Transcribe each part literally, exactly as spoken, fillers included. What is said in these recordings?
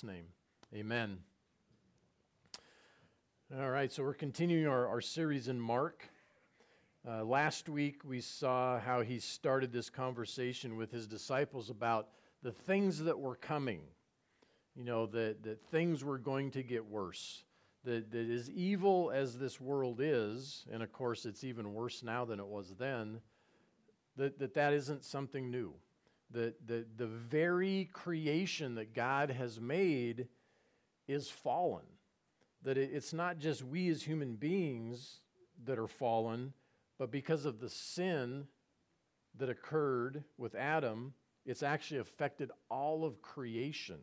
Jesus' name, amen. All right, so we're continuing our, our series in Mark. Uh, last week we saw how he started this conversation with his disciples about the things that were coming. You know, that, that things were going to get worse. That, that as evil as this world is, and of course it's even worse now than it was then, that that, that isn't something new. That the, the very creation that God has made is fallen. That it, it's not just we as human beings that are fallen, but because of the sin that occurred with Adam, it's actually affected all of creation.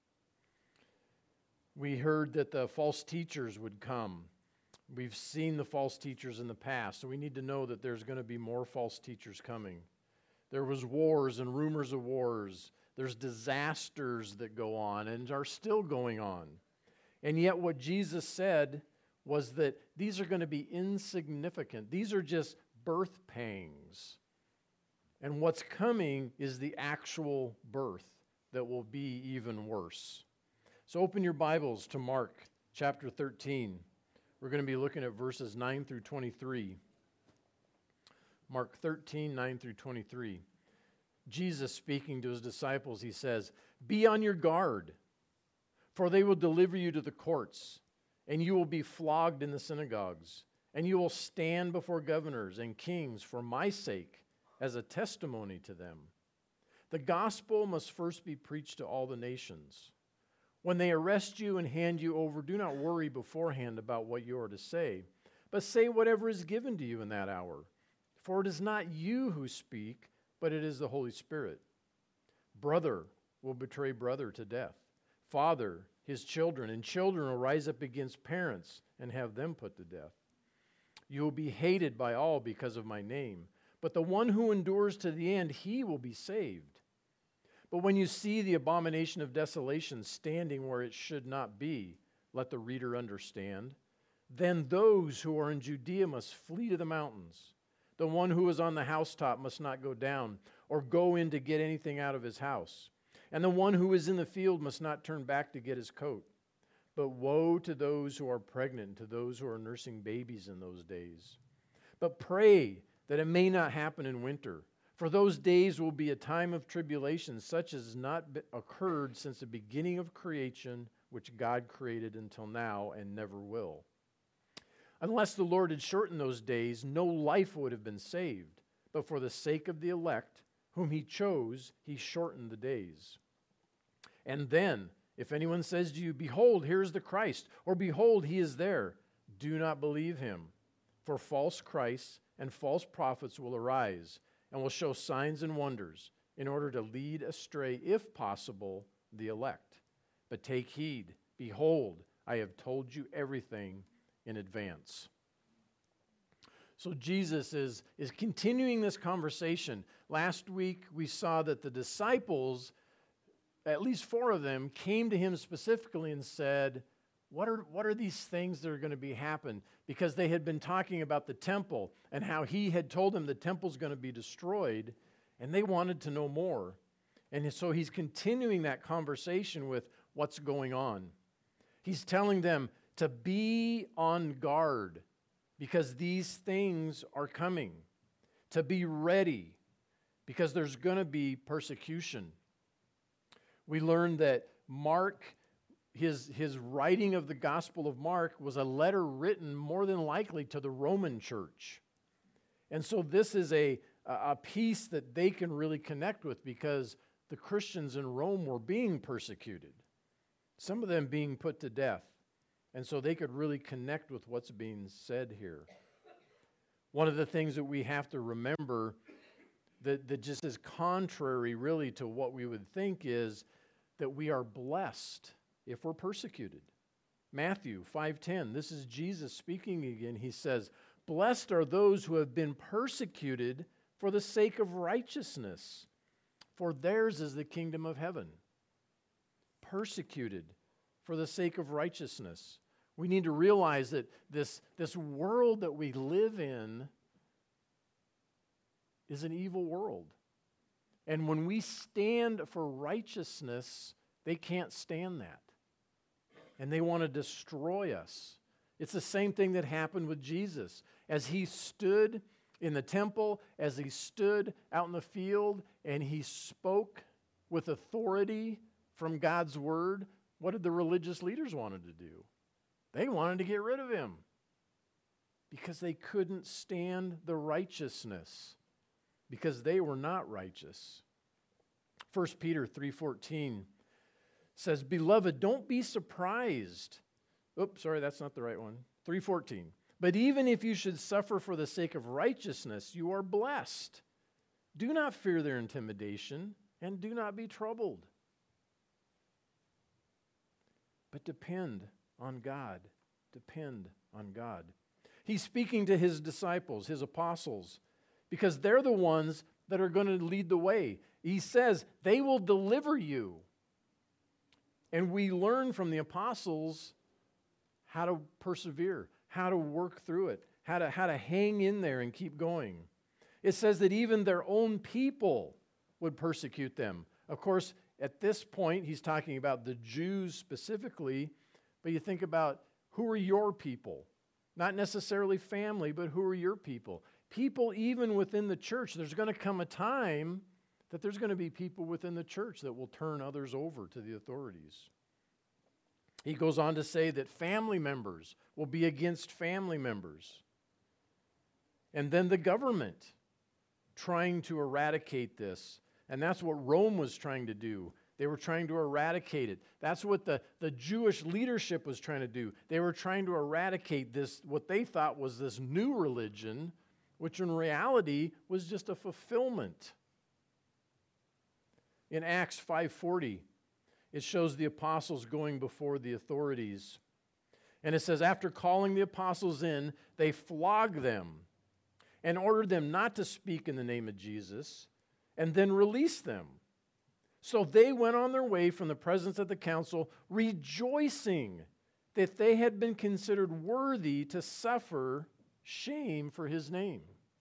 We heard that the false teachers would come. We've seen the false teachers in the past, so we need to know that there's going to be more false teachers coming. There was wars and rumors of wars. There's disasters that go on and are still going on. And yet what Jesus said was that these are going to be insignificant. These are just birth pangs. And what's coming is the actual birth that will be even worse. So open your Bibles to Mark chapter thirteen. We're going to be looking at verses nine through twenty-three. Mark thirteen, nine through twenty-three. Jesus speaking to his disciples, he says, "Be on your guard, for they will deliver you to the courts, and you will be flogged in the synagogues, and you will stand before governors and kings for my sake as a testimony to them. The gospel must first be preached to all the nations. When they arrest you and hand you over, do not worry beforehand about what you are to say, but say whatever is given to you in that hour. For it is not you who speak, but it is the Holy Spirit. Brother will betray brother to death, father his children, and children will rise up against parents and have them put to death. You will be hated by all because of my name, but the one who endures to the end, he will be saved. But when you see the abomination of desolation standing where it should not be, let the reader understand. Then those who are in Judea must flee to the mountains. The one who is on the housetop must not go down or go in to get anything out of his house. And the one who is in the field must not turn back to get his coat. But woe to those who are pregnant and to those who are nursing babies in those days. But pray that it may not happen in winter. For those days will be a time of tribulation, such as has not occurred since the beginning of creation, which God created until now and never will. Unless the Lord had shortened those days, no life would have been saved. But for the sake of the elect, whom he chose, he shortened the days. And then, if anyone says to you, behold, here is the Christ, or behold, he is there, do not believe him. For false Christs and false prophets will arise, and will show signs and wonders in order to lead astray, if possible, the elect. But take heed, behold, I have told you everything in advance." So Jesus is, is continuing this conversation. Last week we saw that the disciples, at least four of them, came to him specifically and said, What are, what are these things that are going to be happen? Because they had been talking about the temple and how he had told them the temple's going to be destroyed, and they wanted to know more. And so he's continuing that conversation with what's going on. He's telling them to be on guard because these things are coming. To be ready because there's going to be persecution. We learned that Mark His, his writing of the Gospel of Mark was a letter written more than likely to the Roman church. And so this is a, a piece that they can really connect with because the Christians in Rome were being persecuted, some of them being put to death. And so they could really connect with what's being said here. One of the things that we have to remember that, that just is contrary really to what we would think is that we are blessed if we're persecuted. Matthew five ten, this is Jesus speaking again. He says, "Blessed are those who have been persecuted for the sake of righteousness, for theirs is the kingdom of heaven." Persecuted for the sake of righteousness. We need to realize that this, this world that we live in is an evil world. And when we stand for righteousness, they can't stand that. and they want to destroy us. It's the same thing that happened with Jesus. As he stood in the temple, as he stood out in the field, and he spoke with authority from God's word, what did the religious leaders want to do? They wanted to get rid of him because they couldn't stand the righteousness, because they were not righteous. First Peter three fourteen says, "Beloved, don't be surprised." Oops, sorry, that's not the right one. three fourteen. "But even if you should suffer for the sake of righteousness, you are blessed. Do not fear their intimidation, and do not be troubled. But depend on God. Depend on God." He's speaking to his disciples, his apostles, because they're the ones that are going to lead the way. He says, they will deliver you. And we learn from the apostles how to persevere, how to work through it, how to, how to hang in there and keep going. It says that even their own people would persecute them. Of course, at this point, he's talking about the Jews specifically, but you think about, who are your people? Not necessarily family, but who are your people? People even within the church. There's going to come a time that there's going to be people within the church that will turn others over to the authorities. He goes on to say that family members will be against family members. And then the government trying to eradicate this. And that's what Rome was trying to do. They were trying to eradicate it. That's what the, the Jewish leadership was trying to do. They were trying to eradicate this, what they thought was this new religion, which in reality was just a fulfillment. In Acts five forty, it shows the apostles going before the authorities. And it says, after calling the apostles in, they flogged them and ordered them not to speak in the name of Jesus, and then released them. So they went on their way from the presence of the council, rejoicing that they had been considered worthy to suffer shame for his name.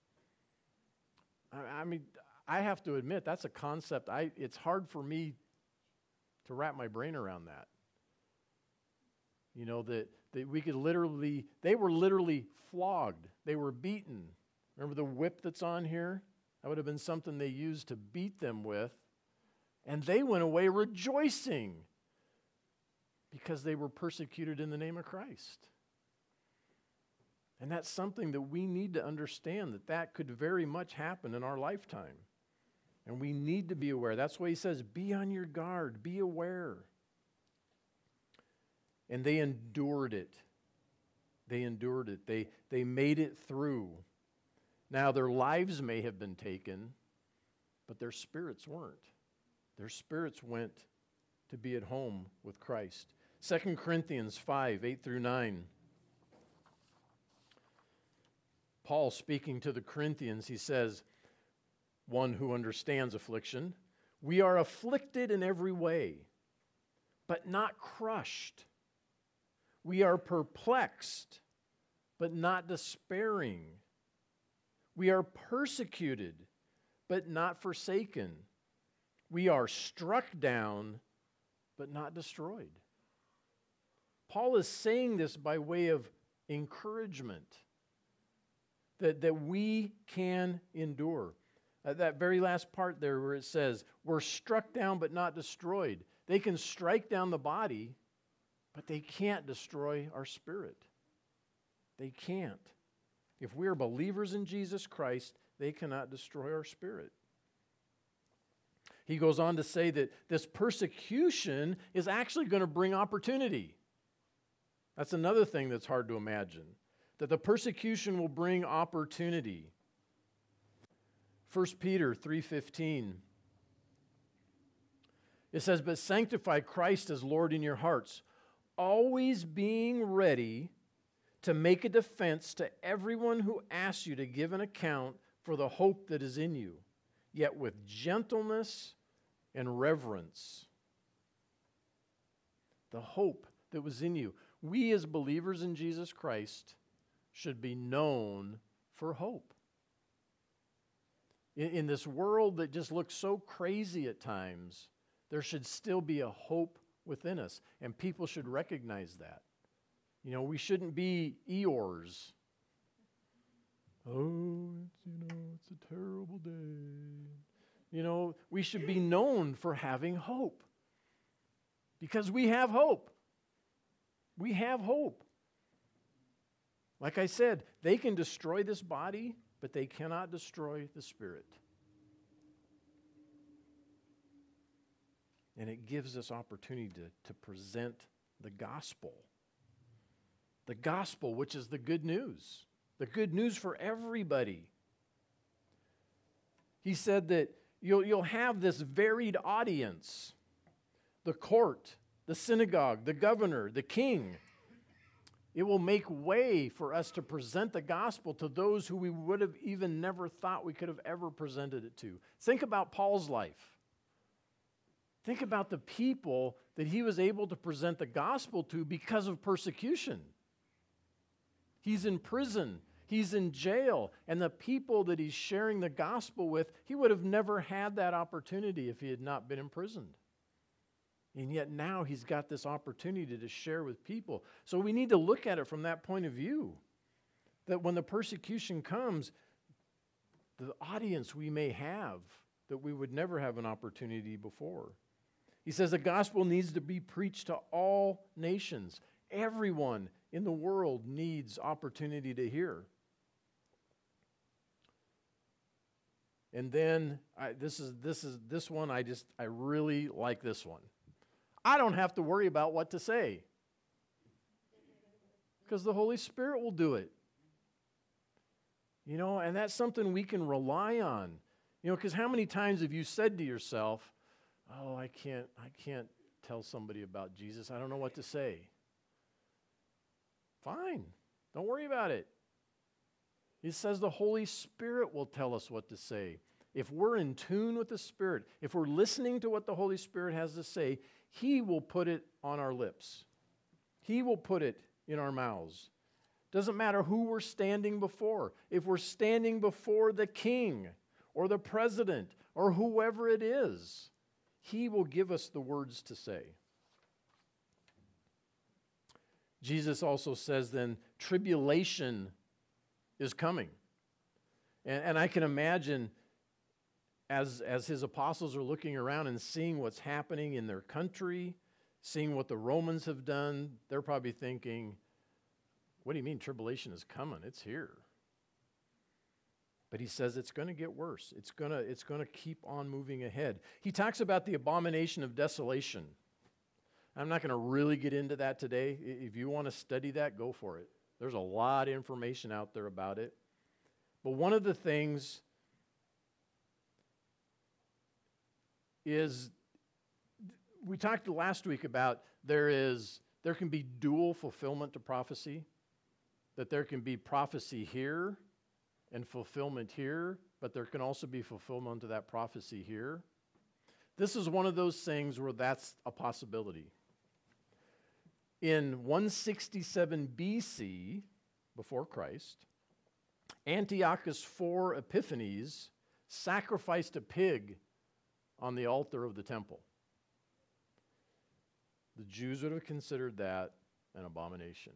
I, I mean, I have to admit, that's a concept, I, it's hard for me to wrap my brain around that. You know, that, that we could literally, they were literally flogged. They were beaten. Remember the whip that's on here? That would have been something they used to beat them with. And they went away rejoicing because they were persecuted in the name of Christ. And that's something that we need to understand, that that could very much happen in our lifetime. And we need to be aware. That's why he says, be on your guard, be aware. And they endured it. They endured it. They, they made it through. Now, their lives may have been taken, but their spirits weren't. Their spirits went to be at home with Christ. Second Corinthians five, eight through nine. Paul speaking to the Corinthians, he says, one who understands affliction, we are afflicted in every way, but not crushed. We are perplexed, but not despairing. We are persecuted, but not forsaken. We are struck down, but not destroyed. Paul is saying this by way of encouragement, that, that we can endure. Uh, that very last part there where it says, we're struck down, but not destroyed. They can strike down the body, but they can't destroy our spirit. They can't. If we are believers in Jesus Christ, they cannot destroy our spirit. He goes on to say that this persecution is actually going to bring opportunity. That's another thing that's hard to imagine, that the persecution will bring opportunity. First Peter three fifteen. It says, but sanctify Christ as Lord in your hearts, always being ready to make a defense to everyone who asks you to give an account for the hope that is in you, yet with gentleness and reverence. The hope that was in you. We as believers in Jesus Christ should be known for hope. In, in this world that just looks so crazy at times, there should still be a hope within us, and people should recognize that. You know, we shouldn't be Eeyores. Oh, it's, you know, it's a terrible day. You know, we should be known for having hope. Because we have hope. We have hope. Like I said, they can destroy this body, but they cannot destroy the spirit. And it gives us opportunity to, to present the gospel. The gospel, which is the good news. The good news for everybody. He said that you'll, you'll have this varied audience. The court, the synagogue, the governor, the king. It will make way for us to present the gospel to those who we would have even never thought we could have ever presented it to. Think about Paul's life. Think about the people that he was able to present the gospel to because of persecution. He's in prison. He's in jail. And the people that he's sharing the gospel with, he would have never had that opportunity if he had not been imprisoned. And yet now he's got this opportunity to share with people. So we need to look at it from that point of view. That when the persecution comes, the audience we may have that we would never have an opportunity before. He says the gospel needs to be preached to all nations. Everyone in the world needs opportunity to hear. And then I, this is this is this one I just I really like this one. I don't have to worry about what to say because the Holy Spirit will do it. You know, and that's something we can rely on. You know, because how many times have you said to yourself, "Oh, I can't I can't tell somebody about Jesus. I don't know what to say." Fine. Don't worry about it. It says the Holy Spirit will tell us what to say. If we're in tune with the Spirit, if we're listening to what the Holy Spirit has to say, He will put it on our lips. He will put it in our mouths. Doesn't matter who we're standing before. If we're standing before the king or the president or whoever it is, He will give us the words to say. Jesus also says then, tribulation is coming. And, and I can imagine as, as his apostles are looking around and seeing what's happening in their country, seeing what the Romans have done, they're probably thinking, what do you mean tribulation is coming? It's here. But he says it's going to get worse. It's going to, it's going to keep on moving ahead. He talks about the abomination of desolation. I'm not going to really get into that today. If you want to study that, go for it. There's a lot of information out there about it. But one of the things is, we talked last week about there is, there can be dual fulfillment to prophecy, that there can be prophecy here and fulfillment here, but there can also be fulfillment to that prophecy here. This is one of those things where that's a possibility. In one sixty-seven B C, before Christ, Antiochus four Epiphanes sacrificed a pig on the altar of the temple. The Jews would have considered that an abomination.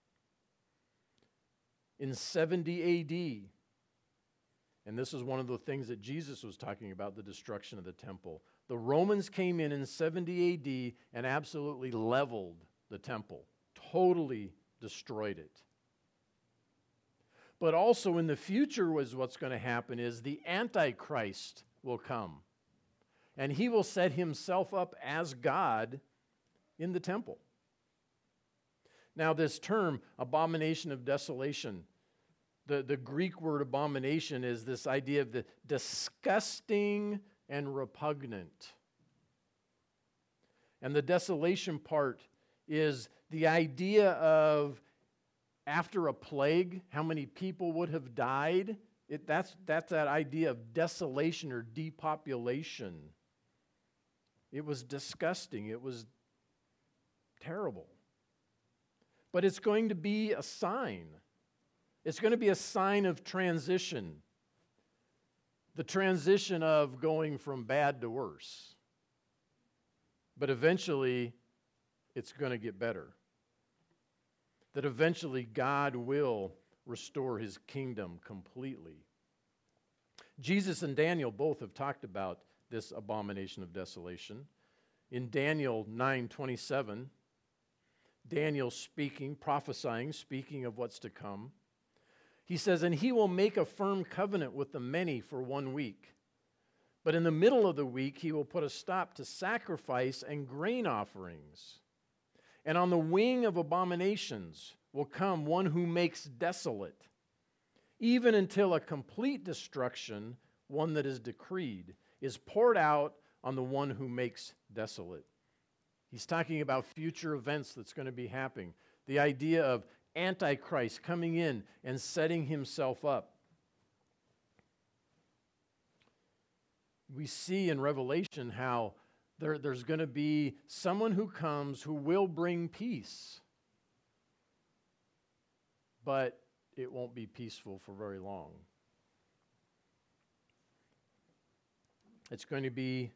In seventy A D, and this is one of the things that Jesus was talking about, the destruction of the temple. The Romans came in in seventy A D and absolutely leveled the temple, totally destroyed it. But also in the future was what's going to happen is the Antichrist will come. And he will set himself up as God in the temple. Now this term, abomination of desolation, the, the Greek word abomination is this idea of the disgusting and repugnant. And the desolation part is the idea of after a plague, how many people would have died. It, that's, that's that idea of desolation or depopulation. It was disgusting. It was terrible. But it's going to be a sign. It's going to be a sign of transition. The transition of going from bad to worse. But eventually, it's going to get better. That eventually God will restore his kingdom completely. Jesus and Daniel both have talked about this abomination of desolation. In Daniel nine twenty-seven, Daniel speaking, prophesying, speaking of what's to come, he says, "And he will make a firm covenant with the many for one week. But in the middle of the week, he will put a stop to sacrifice and grain offerings. And on the wing of abominations will come one who makes desolate, even until a complete destruction, one that is decreed, is poured out on the one who makes desolate." He's talking about future events that's going to be happening. The idea of Antichrist coming in and setting himself up. We see in Revelation how there, there's going to be someone who comes who will bring peace. But it won't be peaceful for very long. It's going to be,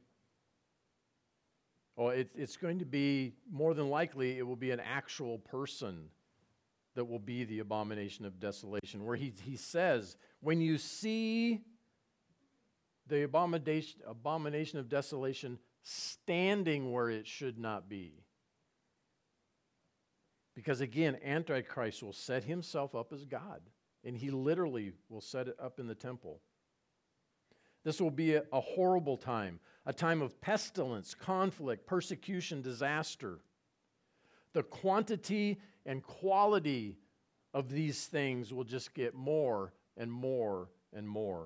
oh, it, it's going to be, more than likely, it will be an actual person that will be the abomination of desolation, where he, he says, when you see the abomination, abomination of desolation standing where it should not be. Because again, Antichrist will set himself up as God, and he literally will set it up in the temple. This will be a, a horrible time, a time of pestilence, conflict, persecution, disaster. The quantity and quality of these things will just get more and more and more.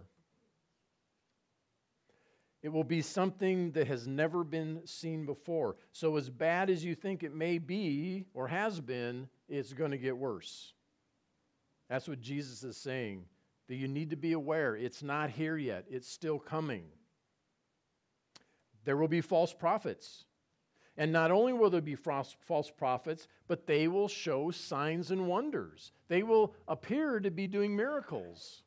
It will be something that has never been seen before. So as bad as you think it may be or has been, it's going to get worse. That's what Jesus is saying, that you need to be aware. It's not here yet. It's still coming. There will be false prophets. And not only will there be false prophets, but they will show signs and wonders. They will appear to be doing miracles.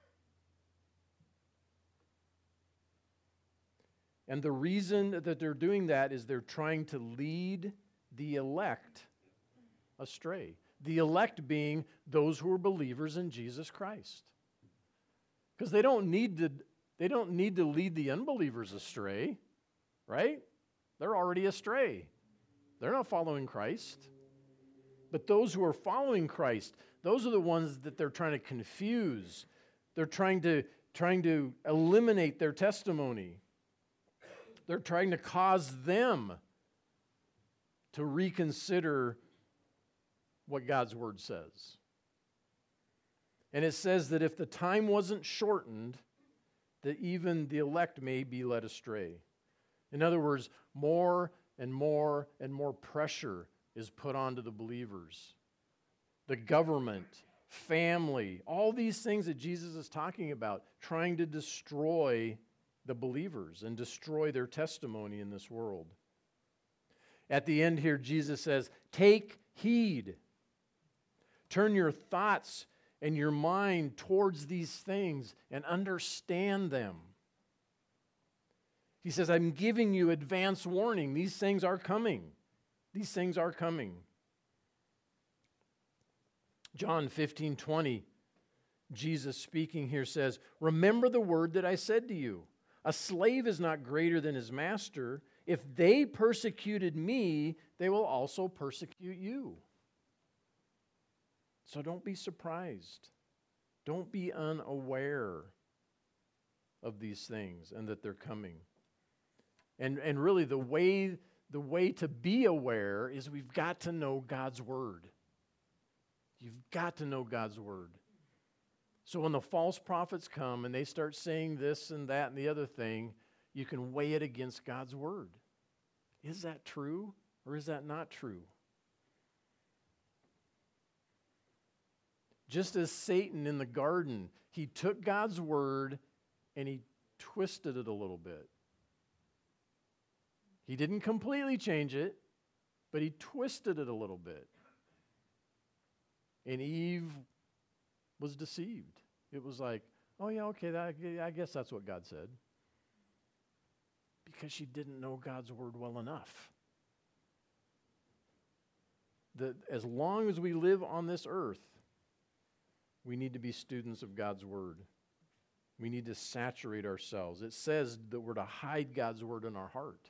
And the reason that they're doing that is they're trying to lead the elect astray. The elect being those who are believers in Jesus Christ. Because they don't need to, they don't need to lead the unbelievers astray, right? They're already astray. They're not following Christ. But those who are following Christ, those are the ones that they're trying to confuse. They're trying to, trying to eliminate their testimony. They're trying to cause them to reconsider what God's Word says. And it says that if the time wasn't shortened, that even the elect may be led astray. In other words, more and more and more pressure is put onto the believers. The government, family, all these things that Jesus is talking about, trying to destroy the believers and destroy their testimony in this world. At the end here, Jesus says, take heed. Turn your thoughts and your mind towards these things and understand them. He says, I'm giving you advance warning. These things are coming. These things are coming. John fifteen twenty, Jesus speaking here says, remember the word that I said to you. A slave is not greater than his master. If they persecuted me, they will also persecute you. So don't be surprised. Don't be unaware of these things and that they're coming. And, and really the way, the way to be aware is we've got to know God's Word. You've got to know God's Word. So when the false prophets come and they start saying this and that and the other thing, you can weigh it against God's Word. Is that true or is that not true? Just as Satan in the garden, he took God's Word and he twisted it a little bit. He didn't completely change it, but he twisted it a little bit. And Eve was deceived. It was like, oh yeah, okay, that, I guess that's what God said. Because she didn't know God's Word well enough. that as long as we live on this earth, we need to be students of God's Word. We need to saturate ourselves. It says that we're to hide God's Word in our heart.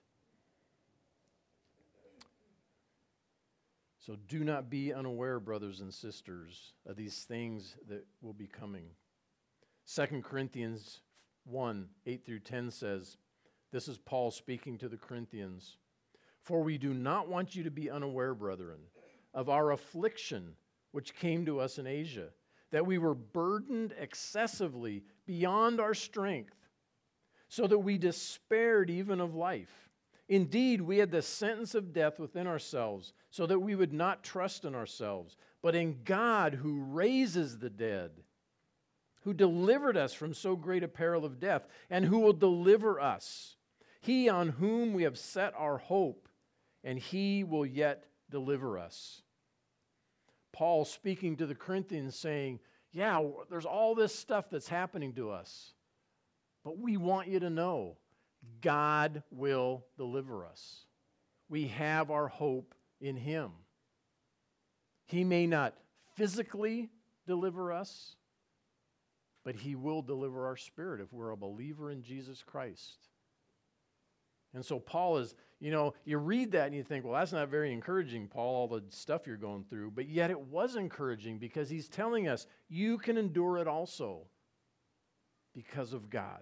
So do not be unaware, brothers and sisters, of these things that will be coming. Second Corinthians one, eight through ten says, this is Paul speaking to the Corinthians, "For we do not want you to be unaware, brethren, of our affliction which came to us in Asia, that we were burdened excessively beyond our strength, so that we despaired even of life. Indeed, we had the sentence of death within ourselves, so that we would not trust in ourselves, but in God who raises the dead, who delivered us from so great a peril of death, and who will deliver us. He on whom we have set our hope, and he will yet deliver us." Paul speaking to the Corinthians saying, yeah, there's all this stuff that's happening to us, but we want you to know God will deliver us. We have our hope in him. He may not physically deliver us, but he will deliver our spirit if we're a believer in Jesus Christ. And so Paul is, you know, you read that and you think, well, that's not very encouraging, Paul, all the stuff you're going through. But yet it was encouraging because he's telling us you can endure it also because of God.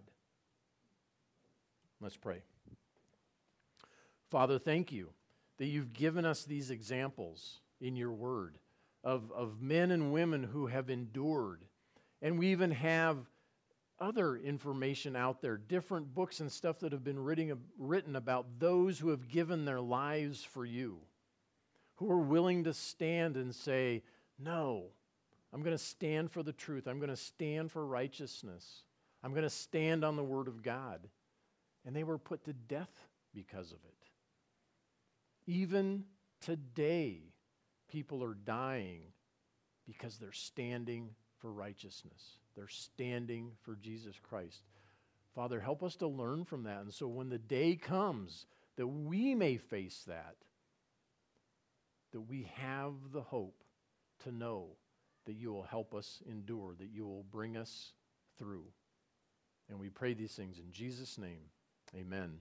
Let's pray. Father, thank you that you've given us these examples in your word of, of men and women who have endured. And we even have other information out there, different books and stuff that have been written, written about those who have given their lives for you, who are willing to stand and say, no, I'm going to stand for the truth. I'm going to stand for righteousness. I'm going to stand on the word of God. And they were put to death because of it. Even today, people are dying because they're standing for righteousness. They're standing for Jesus Christ. Father, help us to learn from that. And so when the day comes that we may face that, that we have the hope to know that you will help us endure, that you will bring us through. And we pray these things in Jesus' name. Amen.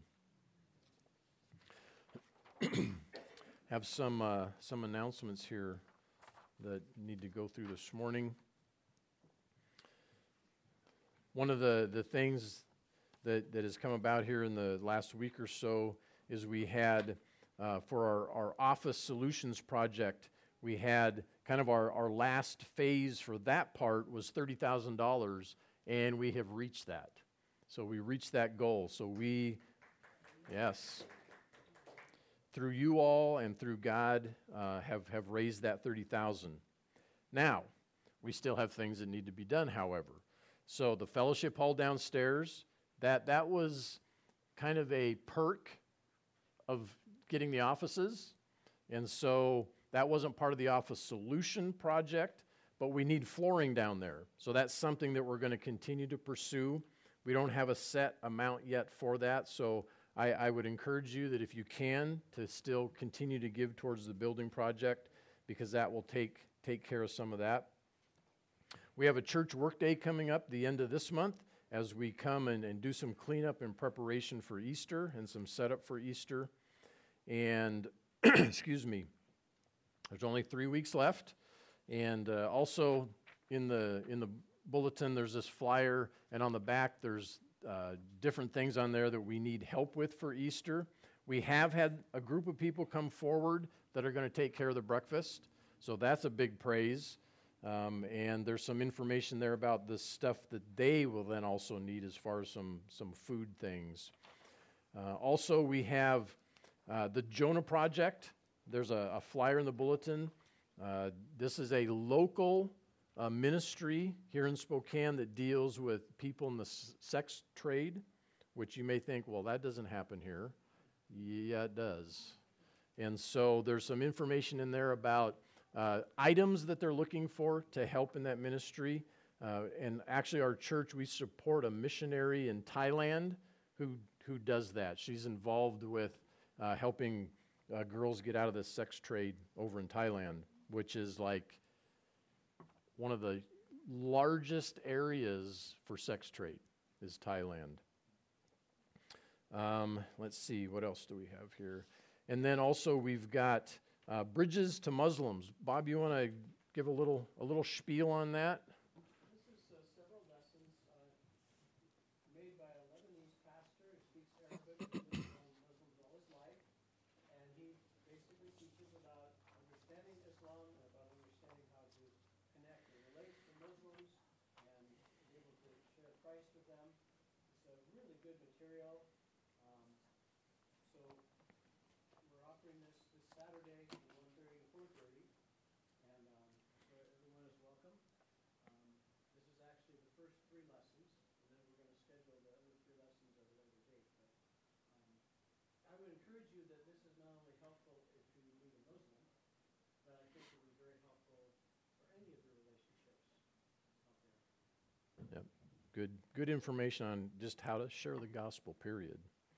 Have some uh, some announcements here that need to go through this morning. One of the, the things that, that has come about here in the last week or so is we had, uh, for our, our Office Solutions project, we had kind of our, our last phase for that part was thirty thousand dollars, and we have reached that. So we reached that goal. So we, yes, through you all and through God, uh, have, have raised that thirty thousand dollars. Now, we still have things that need to be done, however. So the fellowship hall downstairs, that, that was kind of a perk of getting the offices. And so that wasn't part of the Office Solution project, but we need flooring down there. So that's something that we're going to continue to pursue. We don't have a set amount yet for that, so I, I would encourage you that if you can, to still continue to give towards the building project, because that will take, take care of some of that. We have a church work day coming up the end of this month as we come and, and do some cleanup in preparation for Easter and some setup for Easter. And, excuse me, there's only three weeks left. And uh, also in the in the bulletin, there's this flyer, and on the back, there's uh, different things on there that we need help with for Easter. We have had a group of people come forward that are going to take care of the breakfast, so that's a big praise. Um, and there's some information there about the stuff that they will then also need as far as some, some food things. Uh, also, we have uh, the Jonah Project. There's a, a flyer in the bulletin. Uh, this is a local uh, ministry here in Spokane that deals with people in the s- sex trade, which you may think, well, that doesn't happen here. Yeah, it does. And so there's some information in there about Uh, items that they're looking for to help in that ministry. Uh, and actually our church, we support a missionary in Thailand who who does that. She's involved with uh, helping uh, girls get out of the sex trade over in Thailand, which is like one of the largest areas for sex trade is Thailand. Um, let's see, what else do we have here? And then also we've got uh, Bridges to Muslims. Bob, you want to give a little a little spiel on that? This is uh, several lessons uh, made by a Lebanese pastor who speaks Arabic and lived among Muslims all his life. And he basically teaches about understanding Islam and about understanding how to connect and relate to Muslims and be able to share Christ with them. It's a really good material. Um, so we're offering this this Saturday from one thirty to four thirty, and um, so everyone is welcome. Um, this is actually the first three lessons, and then we're going to schedule the other three lessons at a later date. But um, I would encourage you that this is not only helpful if you meet a Muslim, but I think it would be very helpful for any of your relationships out there. Yep. Good, good information on just how to share the gospel, period.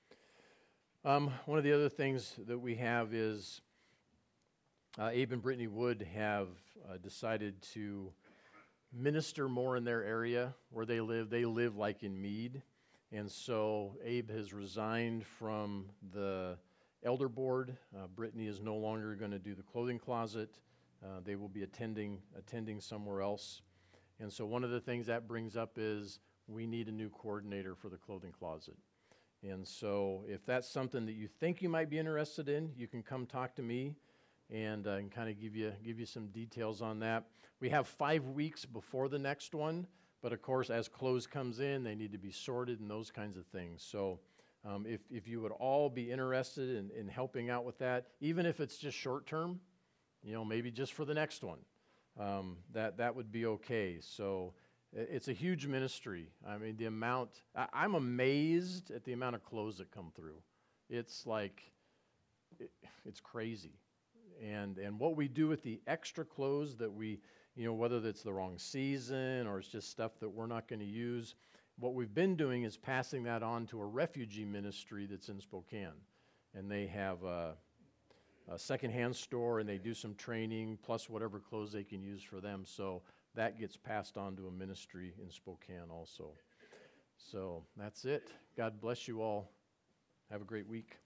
Um, one of the other things that we have is uh, Abe and Brittany Wood have uh, decided to minister more in their area where they live. They live like in Meade. And so Abe has resigned from the elder board. Uh, Brittany is no longer going to do the clothing closet. Uh, they will be attending attending somewhere else. And so one of the things that brings up is we need a new coordinator for the clothing closet. And so if that's something that you think you might be interested in, you can come talk to me and uh, kind of give you give you some details on that. We have five weeks before the next one, but of course, as clothes comes in, they need to be sorted and those kinds of things. So um, if, if you would all be interested in, in helping out with that, even if it's just short term, you know, maybe just for the next one, um, that, that would be okay. So it's a huge ministry. I mean, the amount, I, I'm amazed at the amount of clothes that come through. It's like, it, it's crazy. And and what we do with the extra clothes that we, you know, whether it's the wrong season or it's just stuff that we're not going to use, what we've been doing is passing that on to a refugee ministry that's in Spokane. And they have a, a secondhand store and they do some training plus whatever clothes they can use for them. So that gets passed on to a ministry in Spokane also. So that's it. God bless you all. Have a great week.